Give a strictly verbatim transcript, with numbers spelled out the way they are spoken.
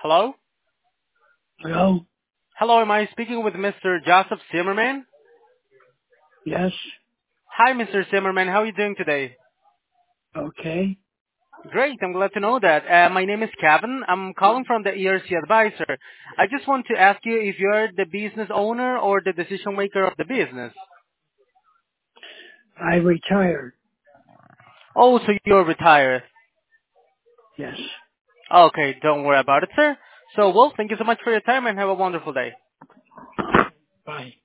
Hello? Hello? Hello, am I speaking with Mister Joseph Zimmerman? Yes? Hi, Mister Zimmerman. How are you doing today? Okay. Great. I'm glad to know that. Uh, my name is Kevin. I'm calling from the E R C Advisor. I just want to ask you if you're the business owner or the decision maker of the business. I retired. Oh, so you're retired. Yes. Okay, don't worry about it, sir. So, well, thank you so much for your time and have a wonderful day. Bye.